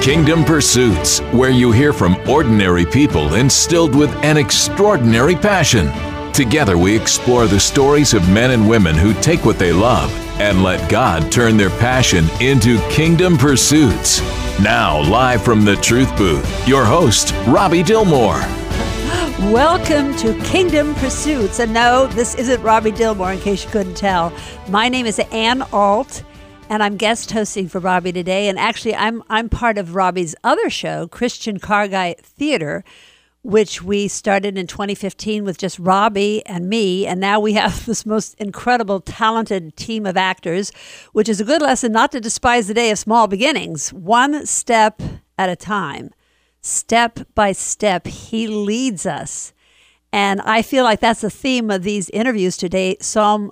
Kingdom Pursuits, where you hear from ordinary people instilled with an extraordinary passion. Together we explore the stories of men and women who take what they love and let God turn their passion into Kingdom Pursuits. Now, live from the Truth Booth, your host, Robbie Dilmore. Welcome to Kingdom Pursuits. And no, this isn't Robbie Dilmore, in case you couldn't tell. My name is Ann Alt, and I'm guest hosting for Robbie today. And actually, I'm part of Robbie's other show, Christian Car Guy Theater, which we started in 2015 with just Robbie and me. And now we have this most incredible, talented team of actors, which is a good lesson not to despise the day of small beginnings. One step at a time. Step by step, he leads us. And I feel like that's the theme of these interviews today. Psalm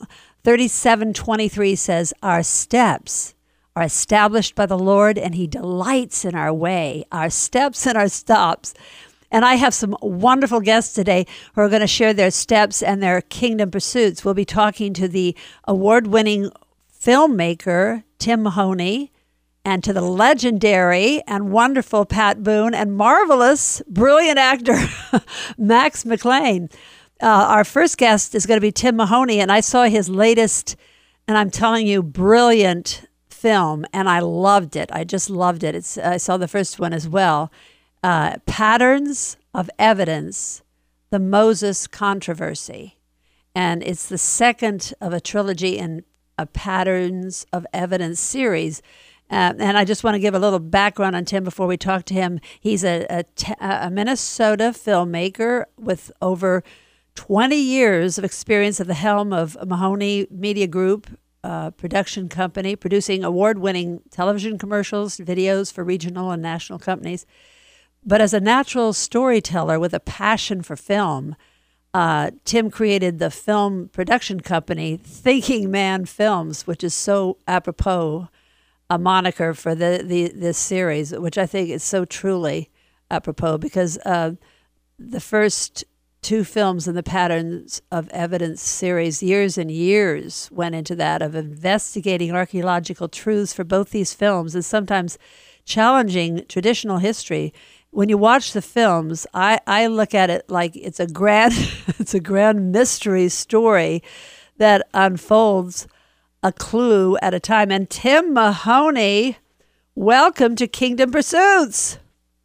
37:23 says, our steps are established by the Lord, and he delights in our way, our steps and our stops. And I have some wonderful guests today who are going to share their steps and their kingdom pursuits. We'll be talking to the award-winning filmmaker, Tim Mahoney, and to the legendary and wonderful Pat Boone and marvelous, brilliant actor, Max McLean. Our first guest is going to be Tim Mahoney, and I saw his latest, and I'm telling you, brilliant film, and I loved it. I just loved it. I saw the first one as well. Patterns of Evidence, the Moses Controversy. And it's the second of a trilogy in a Patterns of Evidence series. And I just want to give a little background on Tim before we talk to him. He's a Minnesota filmmaker with over 20 years of experience at the helm of Mahoney Media Group, production company, producing award-winning television commercials, videos for regional and national companies. But as a natural storyteller with a passion for film, Tim created the film production company, Thinking Man Films, which is so apropos a moniker for this series, which I think is so truly apropos, because the first two films in the Patterns of Evidence series, years and years went into that, of investigating archaeological truths for both these films and sometimes challenging traditional history. When you watch the films, I look at it like it's a grand mystery story that unfolds a clue at a time. And Tim Mahoney, welcome to Kingdom Pursuits.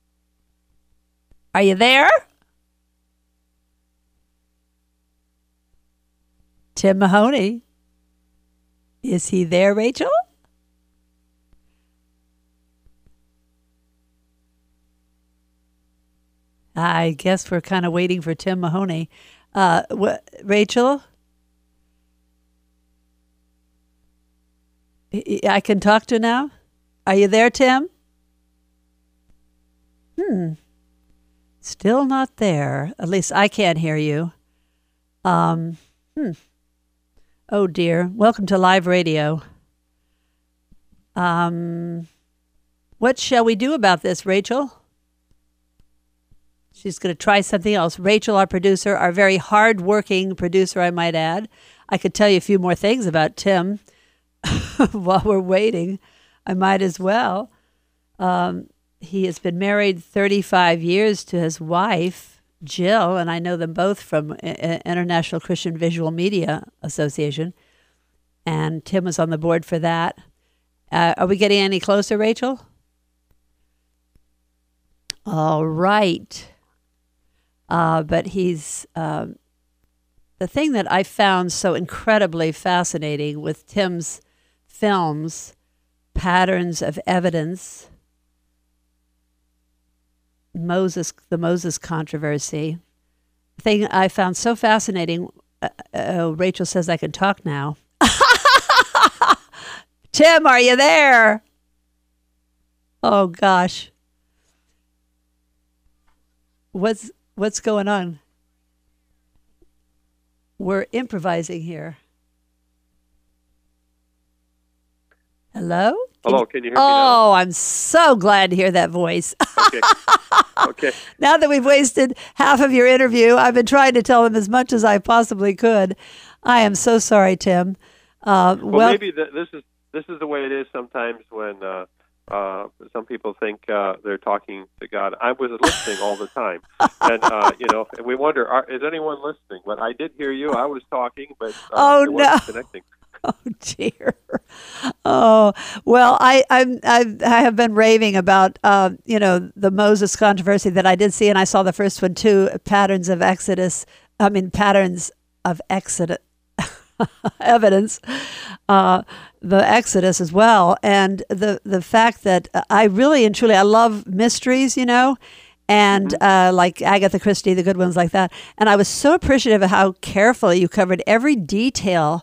Are you there? Tim Mahoney. Is he there, Rachel? I guess we're kind of waiting for Tim Mahoney. Rachel? I can talk to now? Are you there, Tim? Still not there. At least I can't hear you. Oh, dear. Welcome to live radio. What shall we do about this, Rachel? She's going to try something else. Rachel, our producer, our very hard-working producer, I might add. I could tell you a few more things about Tim while we're waiting. I might as well. He has been married 35 years to his wife, Jill, and I know them both from International Christian Visual Media Association. And Tim was on the board for that. Are we getting any closer, Rachel? All right. But he's the thing that I found so incredibly fascinating with Tim's films, Patterns of Evidence, the Moses Controversy. The thing I found so fascinating, Rachel says I can talk now. Tim, are you there? Oh, gosh. What's going on? We're improvising here. Hello? Hello, can you hear me now? Oh, I'm so glad to hear that voice. Okay. Now that we've wasted half of your interview, I've been trying to tell them as much as I possibly could. I am so sorry, Tim. Well, maybe this is the way it is sometimes when Some people think they're talking to God. I was listening all the time, and and we wonder, is anyone listening? But I did hear you. I was talking, but it wasn't connecting. Oh dear. Oh well, I have been raving about the Moses controversy that I did see, and I saw the first one too. Patterns of Exodus. Evidence, the Exodus as well, and the fact that I really and truly I love mysteries, and like Agatha Christie, the good ones like that. And I was so appreciative of how carefully you covered every detail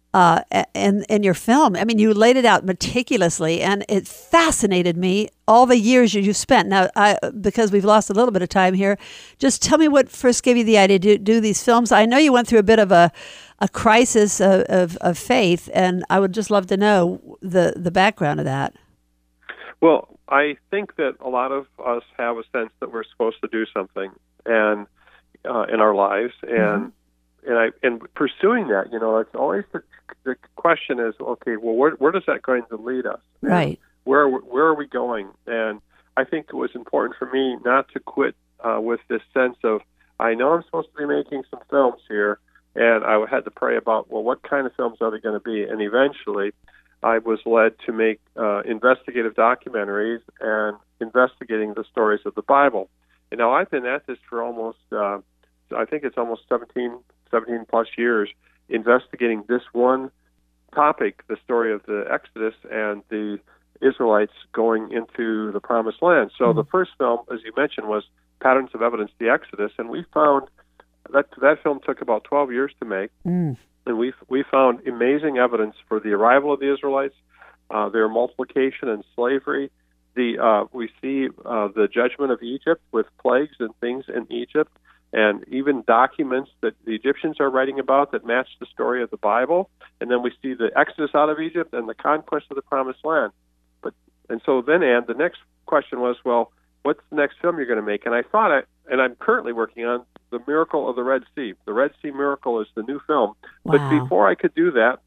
in your film. I mean, you laid it out meticulously, and it fascinated me all the years you spent. Now, because we've lost a little bit of time here, just tell me what first gave you the idea to do these films. I know you went through a bit of a crisis of faith, and I would just love to know the background of that. Well, I think that a lot of us have a sense that we're supposed to do something, and in our lives, and pursuing that, it's always the question is, okay, well, where does that going to lead us? Right. Where are we going? And I think it was important for me not to quit with this sense of, I know I'm supposed to be making some films here, and I had to pray about, well, what kind of films are they going to be? And eventually, I was led to make investigative documentaries and investigating the stories of the Bible. And now I've been at this for almost, I think it's almost 17 plus years, investigating this one topic, the story of the Exodus and the Israelites going into the Promised Land. So the first film, as you mentioned, was Patterns of Evidence, the Exodus, and we found that film took about 12 years to make, and we found amazing evidence for the arrival of the Israelites, their multiplication and slavery. We see the judgment of Egypt with plagues and things in Egypt, and even documents that the Egyptians are writing about that match the story of the Bible. And then we see the Exodus out of Egypt and the conquest of the Promised Land. And so then, Ann, the next question was, well, what's the next film you're going to make? And I thought, and I'm currently working on The Miracle of the Red Sea. The Red Sea Miracle is the new film. Wow. But before I could do that,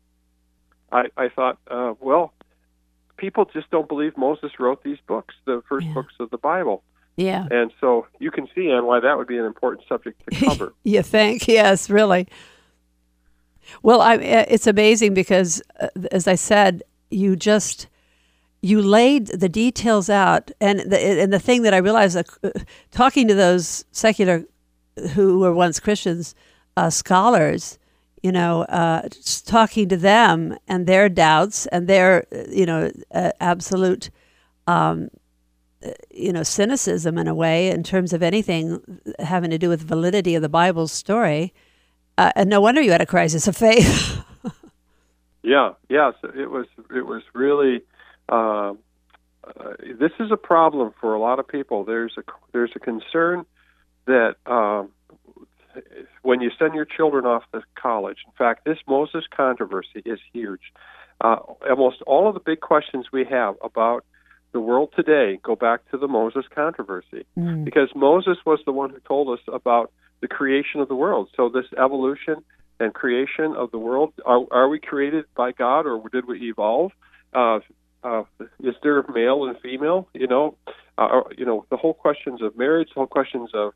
I thought, well, people just don't believe Moses wrote these books, the first books of the Bible. Yeah. And so you can see, Ann, why that would be an important subject to cover. You think? Yes, really. Well, it's amazing because, as I said, you laid the details out, and the thing that I realized, talking to those secular, who were once Christians, scholars, just talking to them and their doubts and their, absolute, cynicism in a way in terms of anything having to do with validity of the Bible's story. And no wonder you had a crisis of faith. Yes, it was really. This is a problem for a lot of people. There's a concern that when you send your children off to college, in fact, this Moses controversy is huge. Almost all of the big questions we have about the world today go back to the Moses controversy, because Moses was the one who told us about the creation of the world. So this evolution and creation of the world, are we created by God, or did we evolve? Is there male and female? The whole questions of marriage, the whole questions of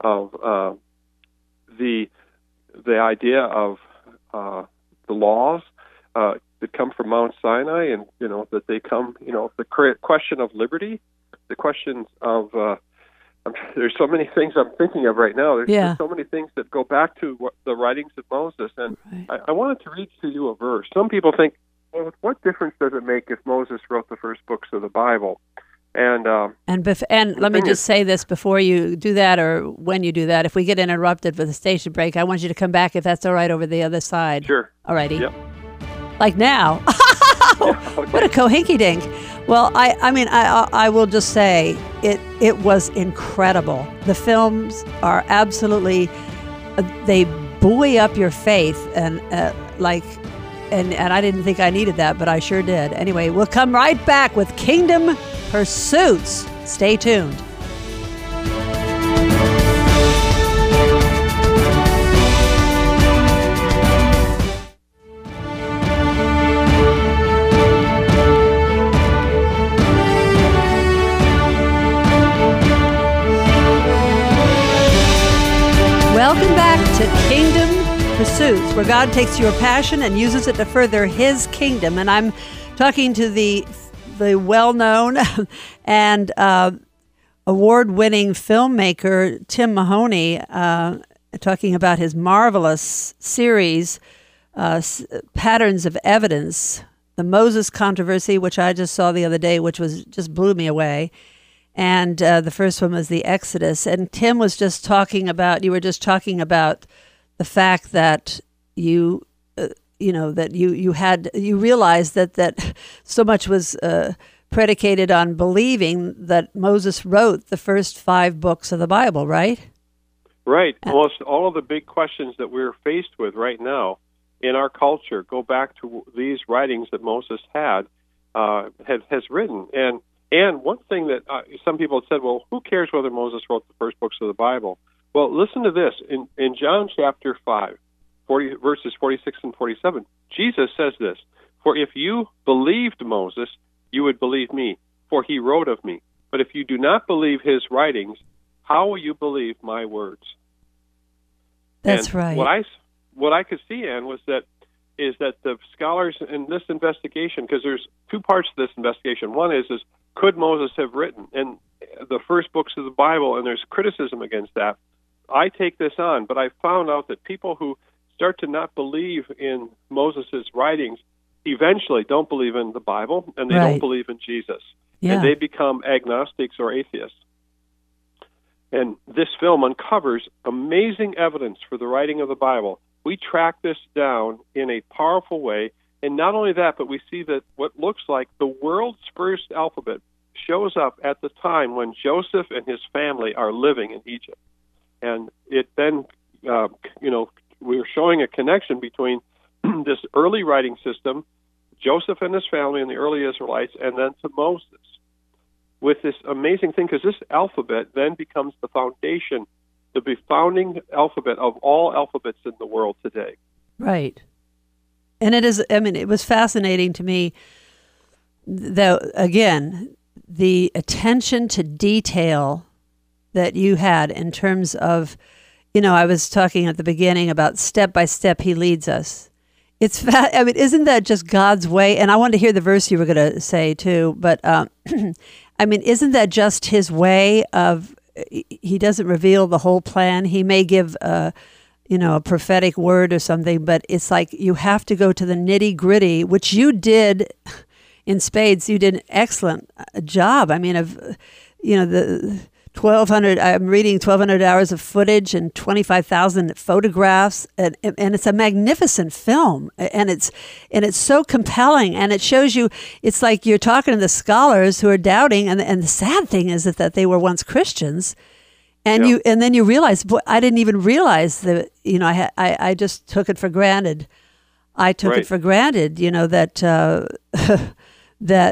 the idea of the laws that come from Mount Sinai, and that they come, the question of liberty, the questions of there's so many things I'm thinking of right now. There's so many things that go back to the writings of Moses, and I wanted to read to you a verse. Some people think, well, what difference does it make if Moses wrote the first books of the Bible? And let me just say this before you do that, or when you do that, if we get interrupted for the station break, I want you to come back, if that's all right, over the other side. Sure. All righty. Yep. Like now. Yeah, okay. What a cohinky-dink. Well, I will just say it was incredible. The films are absolutely, they buoy up your faith, and And I didn't think I needed that, but I sure did. Anyway, we'll come right back with Kingdom Pursuits. Stay tuned. Pursuits, where God takes your passion and uses it to further His kingdom. And I'm talking to the well-known and award-winning filmmaker Tim Mahoney, talking about his marvelous series, Patterns of Evidence, the Moses controversy, which I just saw the other day, which just blew me away. And the first one was the Exodus. And Tim was just talking about, you were just talking about the fact that you realized that so much was predicated on believing that Moses wrote the first 5 books of the Bible, right? Right. Almost all of the big questions that we're faced with right now in our culture go back to these writings that Moses has written. And one thing that some people have said, well, who cares whether Moses wrote the first books of the Bible? Well, listen to this. In John chapter 5, verses 46 and 47, Jesus says this, "For if you believed Moses, you would believe me, for he wrote of me. But if you do not believe his writings, how will you believe my words?" That's right. What I could see, Ann, is that the scholars in this investigation, because there's 2 parts to this investigation. One is could Moses have written and the first books of the Bible, and there's criticism against that. I take this on, but I found out that people who start to not believe in Moses' writings eventually don't believe in the Bible, and they don't believe in Jesus. Yeah. And they become agnostics or atheists. And this film uncovers amazing evidence for the writing of the Bible. We track this down in a powerful way, and not only that, but we see that what looks like the world's first alphabet shows up at the time when Joseph and his family are living in Egypt. And it then, we're showing a connection between this early writing system, Joseph and his family and the early Israelites, and then to Moses, with this amazing thing, because this alphabet then becomes the foundation, the founding alphabet of all alphabets in the world today. Right. And it was fascinating to me, though, again, the attention to detail that you had in terms of, I was talking at the beginning about step by step he leads us. Isn't that just God's way? And I wanted to hear the verse you were going to say too, but isn't that just his way of, he doesn't reveal the whole plan. He may give a prophetic word or something, but it's like you have to go to the nitty gritty, which you did in spades. You did an excellent job. The 1,200, I'm reading 1,200 hours of footage and 25,000 photographs, and it's a magnificent film, and it's so compelling, and it shows you, it's like you're talking to the scholars who are doubting, and the sad thing is that they were once Christians, and then you realize, boy, I didn't even realize that, I just took it for granted. I took it for granted, that that.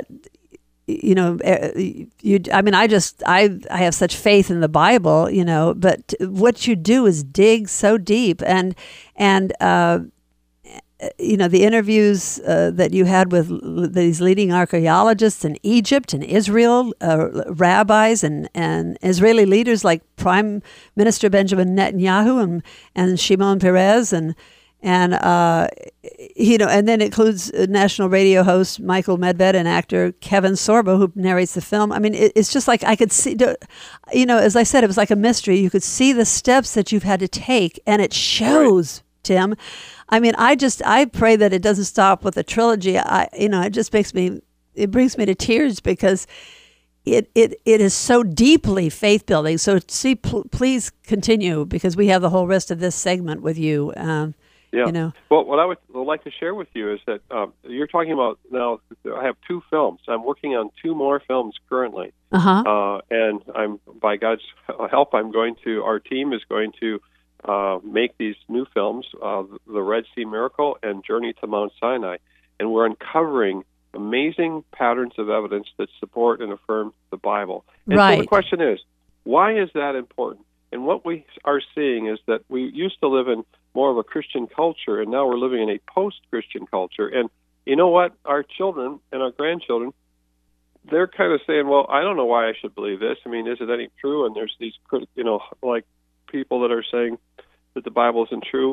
I have such faith in the Bible, but what you do is dig so deep, and the interviews that you had with these leading archaeologists in Egypt and Israel, rabbis and Israeli leaders like Prime Minister Benjamin Netanyahu and Shimon Peres and then it includes national radio host Michael Medved and actor Kevin Sorbo, who narrates the film. It's just like I could see, as I said, it was like a mystery. You could see the steps that you've had to take, and it shows, right. Tim. I pray that it doesn't stop with a trilogy. It just brings me to tears because it is so deeply faith building. So please continue, because we have the whole rest of this segment with you. Yeah. Well, what I would like to share with you is that you're talking about now. I have 2 films. I'm working on 2 more films currently, and I'm, by God's help, our team is going to make these new films, The Red Sea Miracle and Journey to Mount Sinai, and we're uncovering amazing patterns of evidence that support and affirm the Bible. And so the question is, why is that important? And what we are seeing is that we used to live in more of a Christian culture, and now we're living in a post-Christian culture. And you know what? Our children and our grandchildren, they're kind of saying, well, I don't know why I should believe this. Is it any true? And there's these, like people that are saying that the Bible isn't true.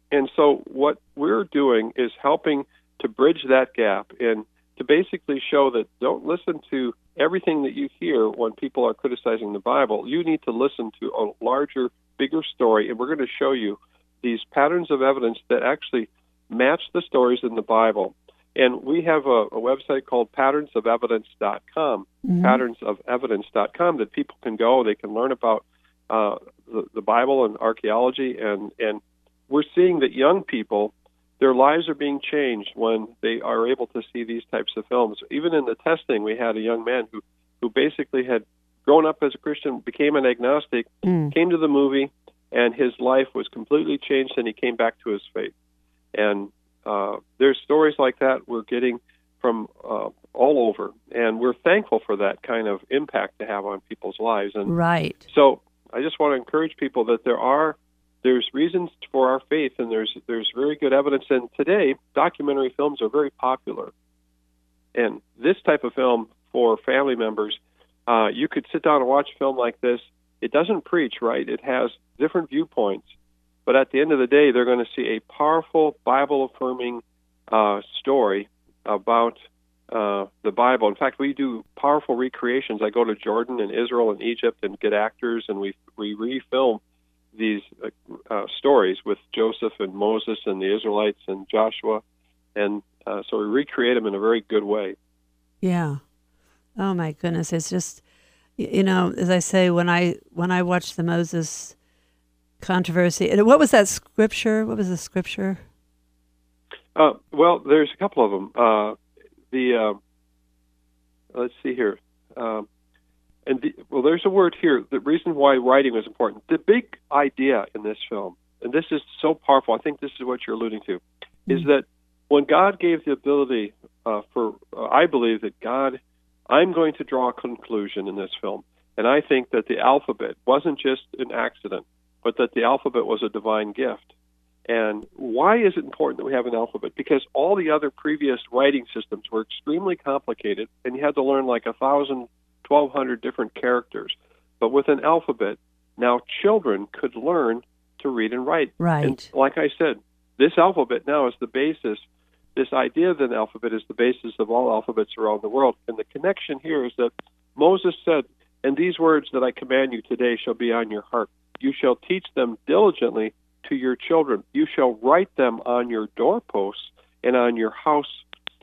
And so what we're doing is helping to bridge that gap and to basically show that don't listen to everything that you hear when people are criticizing the Bible. You need to listen to a larger, bigger story, and we're going to show you these patterns of evidence that actually match the stories in the Bible. And we have a website called patternsofevidence.com, patternsofevidence.com, that people can go. They can learn about the Bible and archaeology, and we're seeing that young people, their lives are being changed when they are able to see these types of films. Even in the testing, we had a young man who basically had grown up as a Christian, became an agnostic, came to the movie, and his life was completely changed, and he came back to his faith. And there's stories like that we're getting from all over, and we're thankful for that kind of impact to have on people's lives. And right. So I just want to encourage people that there's reasons for our faith, and there's very good evidence. And today, documentary films are very popular. And this type of film for family members, you could sit down and watch a film like this. It doesn't preach, right? It has different viewpoints. But at the end of the day, they're going to see a powerful Bible-affirming story about the Bible. In fact, we do powerful recreations. I go to Jordan and Israel and Egypt and get actors, and we refilm these stories with Joseph and Moses and the Israelites and Joshua. And so we recreate them in a very good way. Yeah. Oh, my goodness. It's just, as I say, when I watched the Moses controversy. And what was that scripture? What was the scripture? Well, there's a couple of them. Let's see here. There's a word here. The reason why writing was important. The big idea in this film, and this is so powerful, I think this is what you're alluding to, is that when God gave the ability I believe that I'm going to draw a conclusion in this film, and I think that the alphabet wasn't just an accident, but that the alphabet was a divine gift. And why is it important that we have an alphabet? Because all the other previous writing systems were extremely complicated, and you had to learn like 1,000, 1,200 different characters. But with an alphabet, now children could learn to read and write. Right. And like I said, this alphabet now is the basis. This idea of an alphabet is the basis of all alphabets around the world. And the connection here is that Moses said, "And these words that I command you today shall be on your heart. You shall teach them diligently to your children. You shall write them on your doorposts and on your house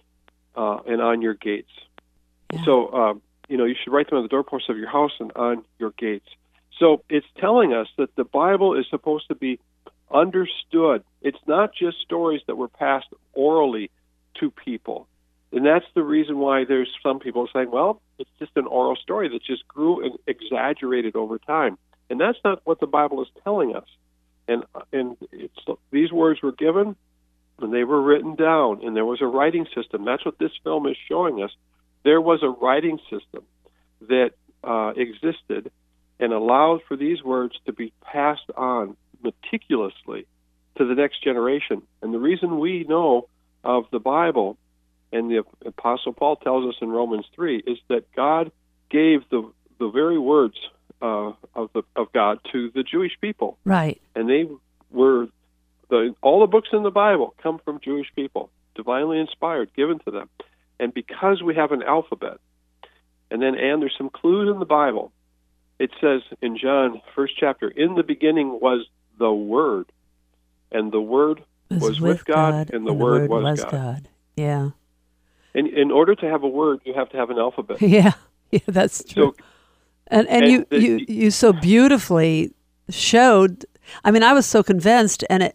and on your gates." Yeah. So, you should write them on the doorposts of your house and on your gates. So it's telling us that the Bible is supposed to be understood. It's not just stories that were passed orally to people. And that's the reason why there's some people saying, well, it's just an oral story that just grew and exaggerated over time. And that's not what the Bible is telling us. And these words were given, and they were written down, and there was a writing system. That's what this film is showing us. There was a writing system that existed and allowed for these words to be passed on meticulously to the next generation. And the reason we know of the Bible, and the Apostle Paul tells us in Romans 3, is that God gave the very words of God to the Jewish people. Right. And they were all the books in the Bible come from Jewish people, divinely inspired, given to them. And because we have an alphabet, and there's some clues in the Bible. It says in John, first chapter, in the beginning was the Word, and the Word was with God, and the Word was God. Yeah. And in order to have a word, you have to have an alphabet. Yeah, that's true. So, and you so beautifully showed. I mean, I was so convinced, and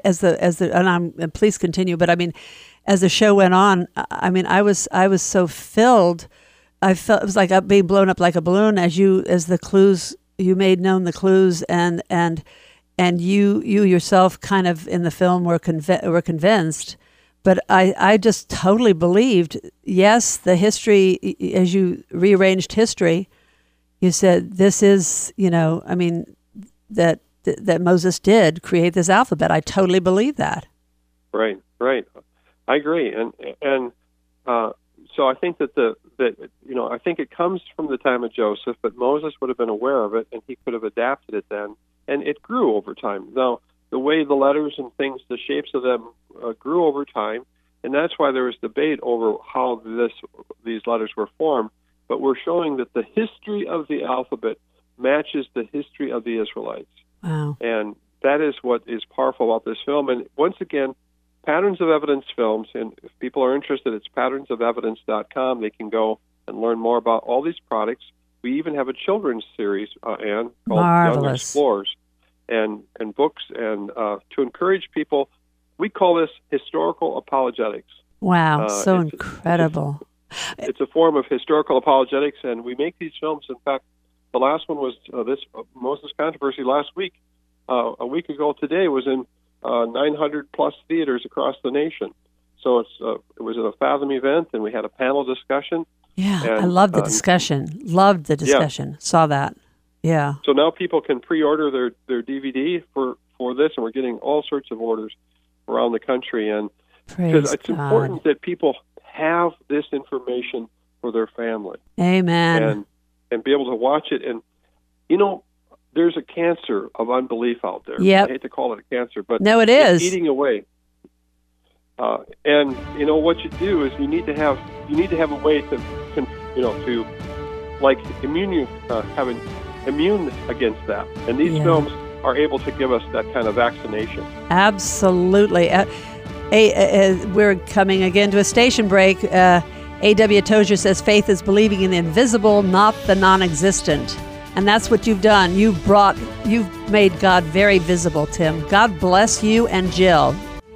please continue. But I mean, as the show went on, I mean, I was so filled. I felt it was like being blown up like a balloon as the clues you made known the clues, and you yourself kind of in the film were convinced. But I just totally believed. Yes, the history, as you rearranged history, you said this is that Moses did create this alphabet. I totally believe that. Right. I agree, and so I think that I think it comes from the time of Joseph, but Moses would have been aware of it, and he could have adapted it then, and it grew over time. Now, the way the letters and things, the shapes of them grew over time, and that's why there was debate over how these letters were formed. But we're showing that the history of the alphabet matches the history of the Israelites. Wow. And that is what is powerful about this film. And once again, Patterns of Evidence Films, and if people are interested, it's patternsofevidence.com. They can go and learn more about all these products. We even have a children's series, Anne, called Young Explorers, and books, and to encourage people. We call this historical apologetics. Wow, so incredible. It's a form of historical apologetics, and we make these films. In fact, the last one was this Moses Controversy last week. A week ago today was in 900-plus theaters across the nation. So it was a Fathom event, and we had a panel discussion. Yeah, and, I loved the discussion. Loved the discussion. Yeah. Saw that. Yeah. So now people can pre-order their DVD for this, and we're getting all sorts of orders around the country. And because it's important that people have this information for their family. Amen. And be able to watch it. And, there's a cancer of unbelief out there. Yep. I hate to call it a cancer, but no, it is. It's eating away. And what you do is you need to have a way to like have an immune against that. And these films are able to give us that kind of vaccination. Absolutely. We're coming again to a station break. A.W. Tozier says faith is believing in the invisible, not the non-existent. And that's what you've done. You've made God very visible, Tim. God bless you and Jill.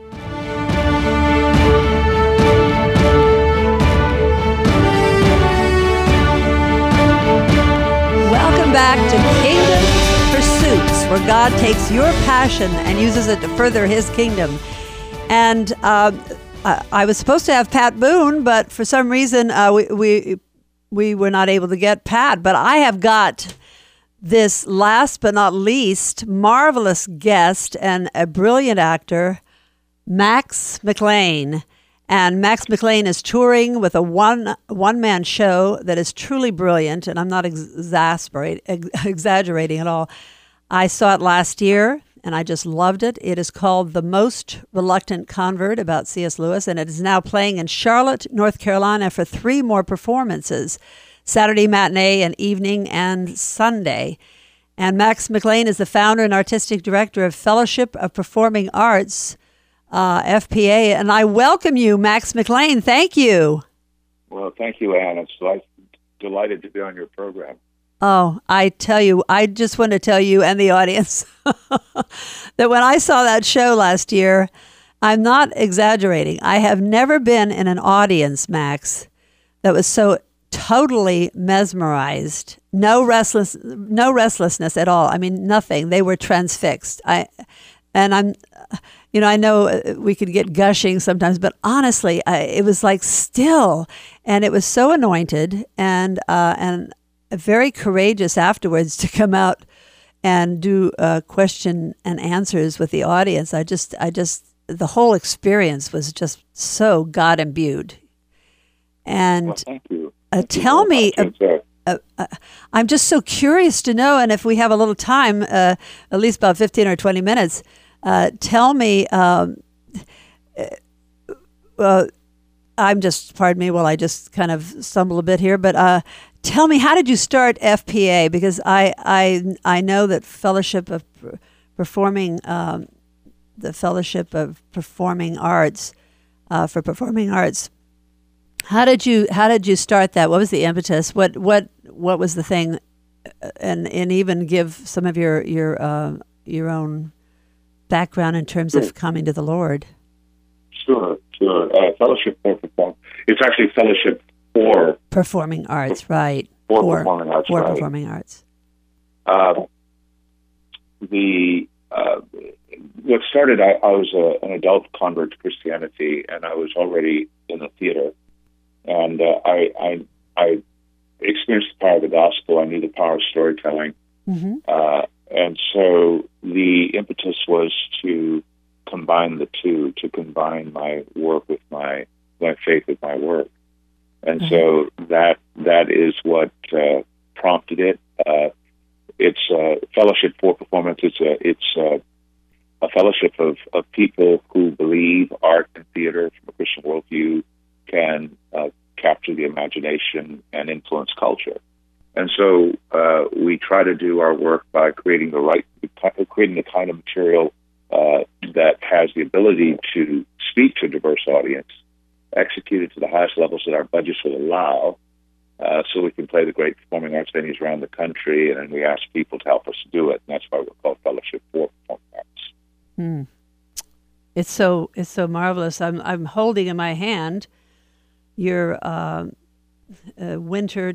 Welcome back to Kingdom Pursuits, where God takes your passion and uses it to further His kingdom. And I was supposed to have Pat Boone, but for some reason we were not able to get Pat. But I have got this last but not least marvelous guest and a brilliant actor, Max McLean. And Max McLean is touring with a one-man show that is truly brilliant, and I'm not exaggerating at all. I saw it last year, and I just loved it. It is called The Most Reluctant Convert, about C.S. Lewis, and it is now playing in Charlotte, North Carolina for 3 more performances, Saturday matinee and evening and Sunday. And Max McLean is the founder and artistic director of Fellowship of Performing Arts, FPA. And I welcome you, Max McLean. Thank you. Well, thank you, Anne. I'm delighted to be on your program. Oh, I tell you, I just want to tell you and the audience that when I saw that show last year, I'm not exaggerating. I have never been in an audience, Max, that was so totally mesmerized. No restlessness at all. I mean, nothing. They were transfixed. I know we could get gushing sometimes, but honestly, it was like still, and it was so anointed and very courageous afterwards to come out and do question and answers with the audience. I just, the whole experience was just so God imbued. And well, thank you. Tell me, I'm just so curious to know, and if we have a little time, at least about 15 or 20 minutes, tell me, pardon me while I just kind of stumble a bit here, but tell me, how did you start FPA? Because I know that Fellowship of Performing, the Fellowship of Performing Arts, for Performing Arts. How did you start that? What was the impetus? What was the thing? And even give some of your own background in terms of coming to the Lord. Sure. Fellowship for Performing. It's actually Fellowship for Performing Arts, right? For Performing Arts, for right. Performing Arts. What started, I was an adult convert to Christianity, and I was already in the theater. And I experienced the power of the gospel. I knew the power of storytelling. Mm-hmm. And so the impetus was to combine the two, to combine my work with my faith with my work. And mm-hmm. so that is what prompted it. It's Fellowship for Performance. It's a theater from a Christian worldview can capture the imagination and influence culture. And so we try to do our work by creating the kind of material that has the ability to speak to a diverse audience, execute it to the highest levels that our budgets will allow, so we can play the great performing arts venues around the country, and then we ask people to help us do it, and that's why we're called Fellowship for Performing Arts. It's so marvelous. I'm holding in my hand your winter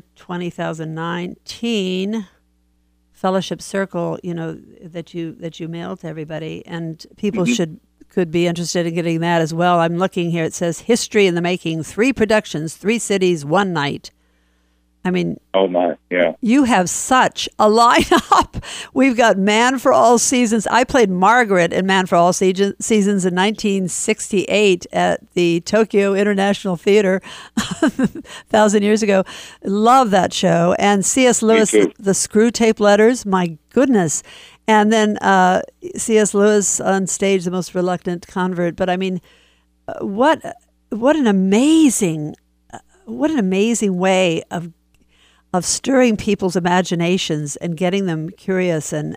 2019 Fellowship Circle, that you mailed to everybody, and people could be interested in getting that as well. I'm looking here. It says History in the Making: 3 productions, 3 cities, 1 night. I mean, oh my, yeah. You have such a lineup. We've got Man for All Seasons. I played Margaret in Man for All Seasons in 1968 at the Tokyo International Theater 1,000 years ago. Love that show. And C.S. Lewis, the Screw Tape Letters. My goodness. And then C.S. Lewis on stage, The Most Reluctant Convert. But I mean, what an amazing way of stirring people's imaginations and getting them curious and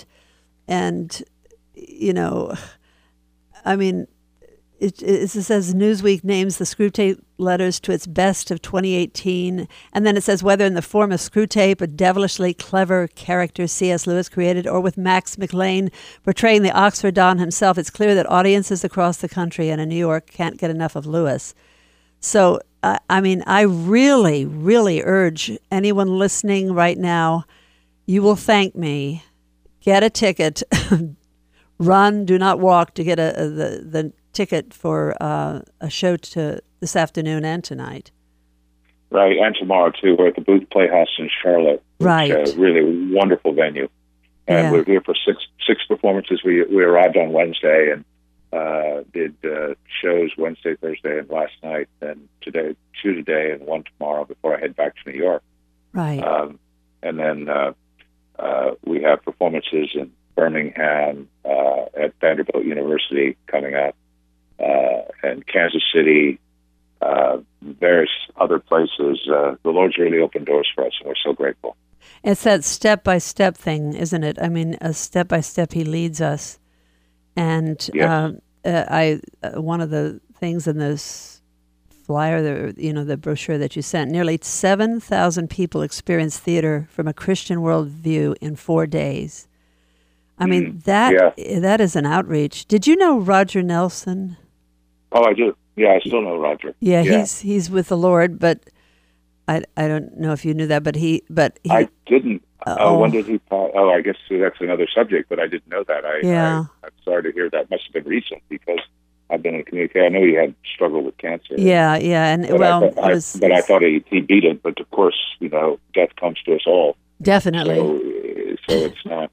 I mean, it says Newsweek names the Screw Tape Letters to its best of 2018, and then it says whether in the form of Screw Tape, a devilishly clever character C.S. Lewis created, or with Max McLean portraying the Oxford Don himself, it's clear that audiences across the country and in New York can't get enough of Lewis. So, I mean, I really, really urge anyone listening right now, you will thank me, get a ticket, run, do not walk, to get the ticket for a show to this afternoon and tonight. Right, and tomorrow, too. We're at the Booth Playhouse in Charlotte. Right. Which is a really wonderful venue. And we're here for six performances. We arrived on Wednesday and did shows Wednesday, Thursday, and last night, and two today and 1 tomorrow before I head back to New York. Right. And then we have performances in Birmingham, at Vanderbilt University coming up, and Kansas City, various other places. The Lord's really opened doors for us, and we're so grateful. It's that step-by-step thing, isn't it? I mean, a step-by-step He leads us. And yes. One of the things in this flyer, the brochure that you sent, nearly 7,000 people experienced theater from a Christian worldview in 4 days. I mean, that is an outreach. Did you know Roger Nelson? Oh, I do. Yeah, I still know Roger. Yeah. He's with the Lord, but I don't know if you knew that, but he I didn't. When did he pass? Oh, I guess that's another subject, but I didn't know that. I'm sorry to hear that. Must have been recent because I've been in communication. I know he had struggled with cancer. Yeah, and but I thought he beat it. But of course, death comes to us all. Definitely. So it's not.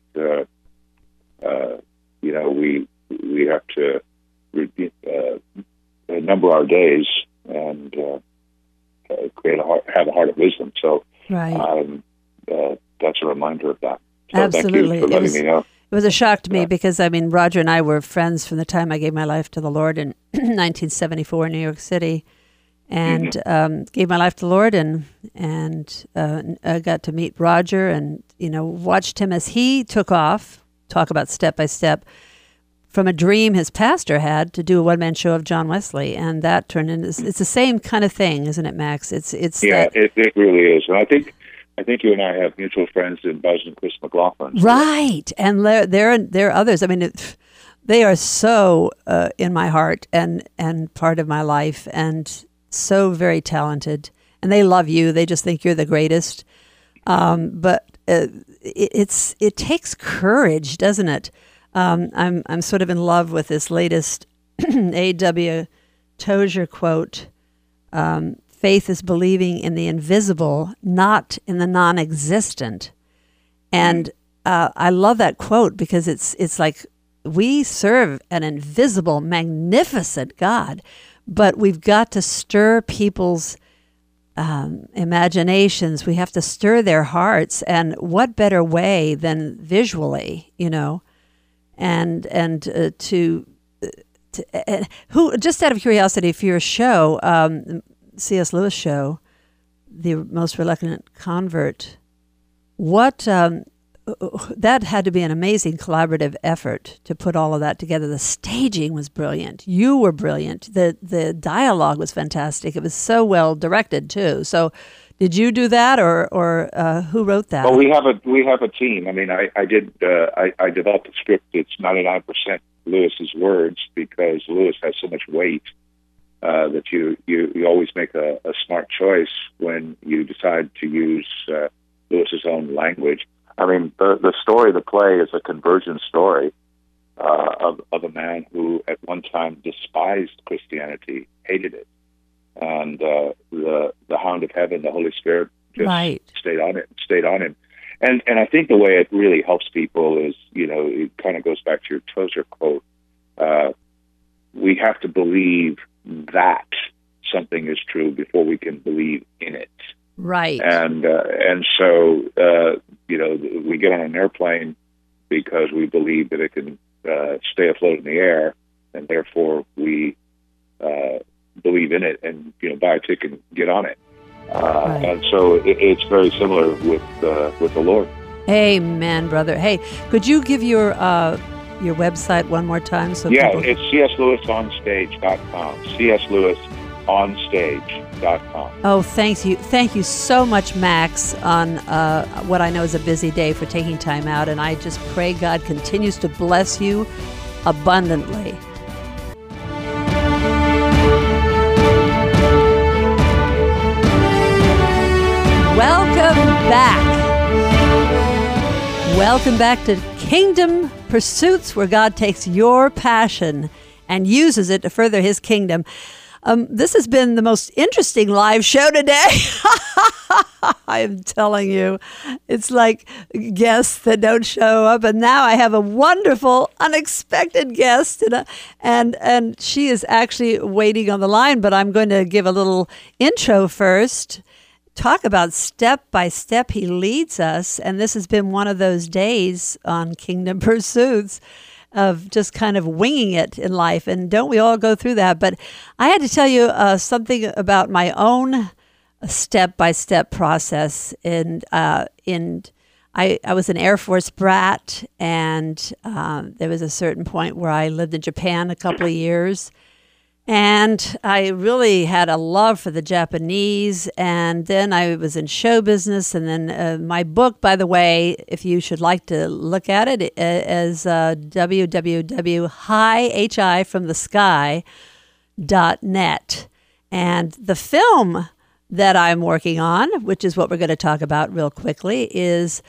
We have to number our days and have a heart of wisdom. So right. That's a reminder of that. So absolutely. Thank you for letting me know. It was a shock to me because, I mean, Roger and I were friends from the time I gave my life to the Lord in 1974 in New York City, and gave my life to the Lord, and I got to meet Roger and, watched him as he took off, talk about step by step, from a dream his pastor had to do a one-man show of John Wesley, and that turned into, it's the same kind of thing, isn't it, Max? It really is. And I think you and I have mutual friends in Buzz and Chris McLaughlin. Right, and there are others. I mean, they are so in my heart and part of my life, and so very talented. And they love you. They just think you're the greatest. But it takes courage, doesn't it? I'm sort of in love with this latest A.W. Tozer quote. Faith is believing in the invisible, not in the non-existent. And I love that quote because it's like we serve an invisible, magnificent God, but we've got to stir people's imaginations. We have to stir their hearts. And what better way than visually, and to who, just out of curiosity, for your show, C.S. Lewis show, The Most Reluctant Convert, what that had to be an amazing collaborative effort to put all of that together. The staging was brilliant. You were brilliant. The dialogue was fantastic. It was so well directed too. So, did you do that, or who wrote that? Well, we have a team. I mean, I developed the script. It's 99% Lewis's words, because Lewis has so much weight that you always make a smart choice when you decide to use Lewis's own language. I mean, the story, the play, is a conversion story of a man who at one time despised Christianity, hated it, and the Hound of Heaven, the Holy Spirit, just stayed on him. And I think the way it really helps people is, it kind of goes back to your Tozer quote. We have to believe that something is true before we can believe in it. Right. And so we get on an airplane because we believe that it can stay afloat in the air, and therefore we believe in it and buy a ticket and get on it. Right. And so it's very similar with the Lord. Amen, brother. Hey, could you give your website one more time? It's cslewisonstage.com. cslewisonstage.com. Oh, thank you so much, Max, on what I know is a busy day, for taking time out, and I just pray God continues to bless you abundantly. Welcome back to Kingdom Pursuits, where God takes your passion and uses it to further his kingdom. This has been the most interesting live show today. I'm telling you, it's like guests that don't show up. And now I have a wonderful, unexpected guest, and she is actually waiting on the line. But I'm going to give a little intro first. Talk about step by step he leads us. And this has been one of those days on Kingdom Pursuits of just kind of winging it in life. And don't we all go through that? But I had to tell you something about my own step-by-step process. And I was an Air Force brat, and there was a certain point where I lived in Japan a couple of years. And I really had a love for the Japanese, and then I was in show business, and then my book, by the way, if you should like to look at it, is www.hifromthesky.net. And the film that I'm working on, which is what we're going to talk about real quickly, is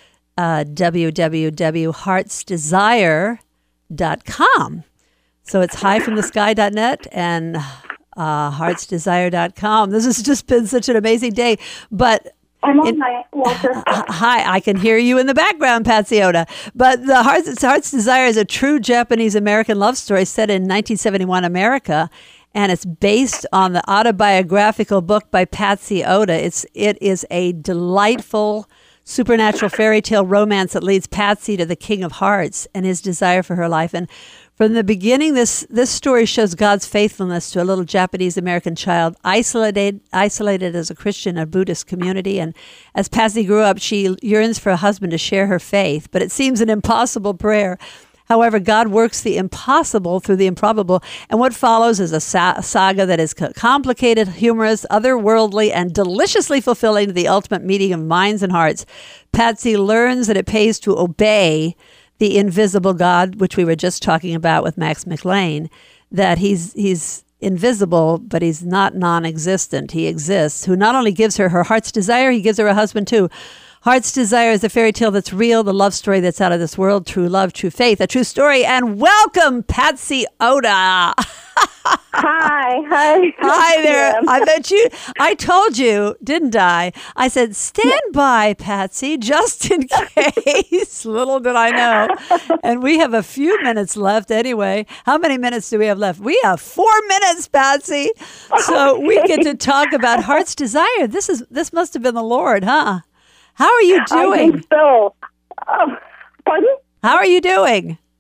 www.heartsdesire.com. So it's hifromthesky.net and heartsdesire.com. This has just been such an amazing day. But I'm on my Walter. Hi, I can hear you in the background, Patsy Oda. But the Heart's Desire is a true Japanese-American love story set in 1971 America, and it's based on the autobiographical book by Patsy Oda. It is a delightful supernatural fairy tale romance that leads Patsy to the King of Hearts and his desire for her life. And from the beginning, this story shows God's faithfulness to a little Japanese-American child, isolated as a Christian in a Buddhist community. And as Patsy grew up, she yearns for a husband to share her faith, but it seems an impossible prayer. However, God works the impossible through the improbable, and what follows is a saga that is complicated, humorous, otherworldly, and deliciously fulfilling to the ultimate meeting of minds and hearts. Patsy learns that it pays to obey the invisible God, which we were just talking about with Max McLean, that he's invisible, but he's not non-existent. He exists, who not only gives her her heart's desire, he gives her a husband too. Heart's Desire is a fairy tale that's real, the love story that's out of this world, true love, true faith, a true story. And welcome, Patsy Oda. Hi. Hi there. I told you, didn't I? I said, stand by, Patsy, just in case. Little did I know. And we have a few minutes left anyway. How many minutes do we have left? We have 4 minutes, Patsy. So we get to talk about Heart's Desire. This must have been the Lord, huh? How are you doing? I think so. Pardon? How are you doing?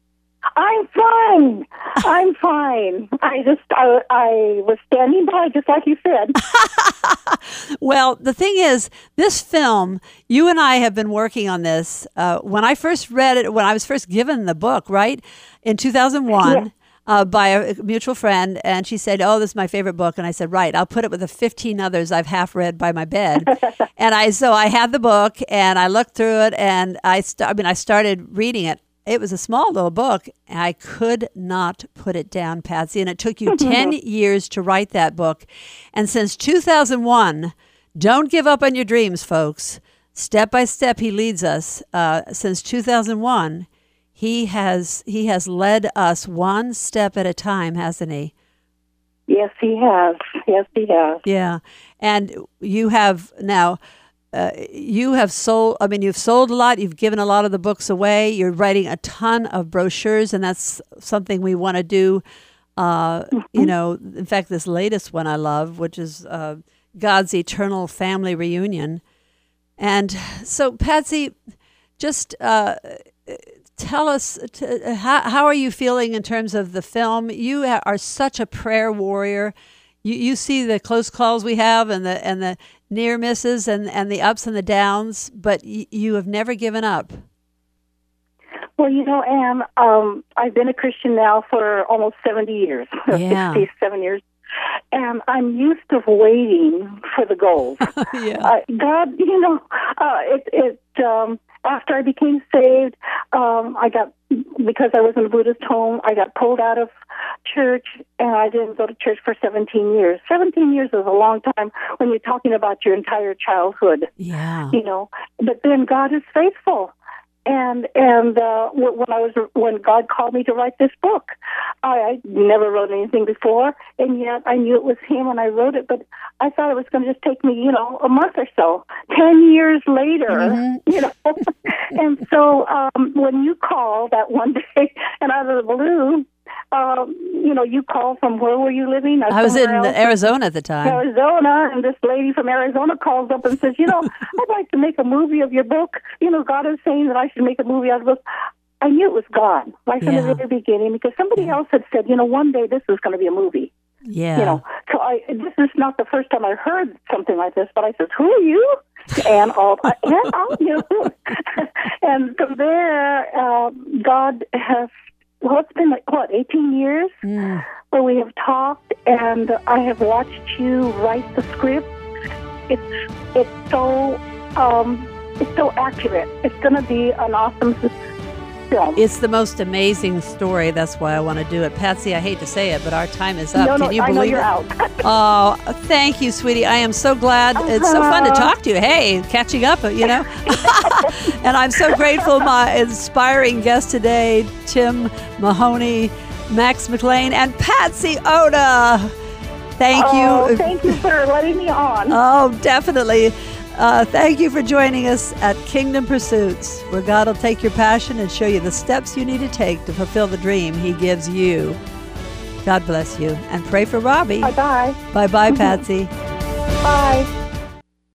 I'm fine. I'm fine. I was standing by, just like you said. Well, the thing is, this film, you and I have been working on this. When I first read it, when I was first given the book, right, in 2001, by a mutual friend, and she said, "Oh, this is my favorite book." And I said, "Right, I'll put it with the 15 others I've half read by my bed." And so I had the book, and I looked through it, and I started reading it. It was a small little book. I could not put it down, Patsy, and it took you 10 years to write that book. And since 2001, don't give up on your dreams, folks. Step by step, he leads us. Since 2001, he has led us one step at a time, hasn't he? Yes, he has. Yes, he has. Yeah, and you have now. You've sold a lot. You've given a lot of the books away. You're writing a ton of brochures, and that's something we want to do. In fact, this latest one I love, which is God's Eternal Family Reunion. And so, Patsy, just tell us, how are you feeling in terms of the film? You are such a prayer warrior. You see the close calls we have and the near misses and the ups and the downs, but you have never given up. Well, Anne, I've been a Christian now for almost 70 years, 67 years, and I'm used to waiting for the goals. God, after I became saved, because I was in a Buddhist home, I got pulled out of church, and I didn't go to church for 17 years. 17 years is a long time when you're talking about your entire childhood. Yeah. But then God is faithful. And when God called me to write this book, I never wrote anything before, and yet I knew it was Him when I wrote it. But I thought it was going to just take me, a month or so. 10 years later, And so when you called that one day, and out of the blue, you called from where were you living? I was in Arizona at the time. Arizona, and this lady from Arizona calls up and says, I'd like to make a movie of your book. God is saying that I should make a movie out of the book. I knew it was God, right from the very beginning, because somebody else had said, one day this is going to be a movie. Yeah. So this is not the first time I heard something like this, but I said, who are you? Ann Alt. And from there, God has, it's been 18 years where we have talked, and I have watched you write the script. It's so accurate. It's going to be an awesome film. It's the most amazing story. That's why I want to do it. Patsy, I hate to say it, but our time is up. No, Can you I believe know you're it? out. Oh, thank you, sweetie. I am so glad. It's so fun to talk to you. Hey, catching up, And I'm so grateful my inspiring guests today, Tim Mahoney, Max McLean, and Patsy Oda. Thank you. Thank you for letting me on. Oh, definitely. Thank you for joining us at Kingdom Pursuits, where God will take your passion and show you the steps you need to take to fulfill the dream He gives you. God bless you. And pray for Robbie. Bye-bye. Bye-bye, Patsy. Bye.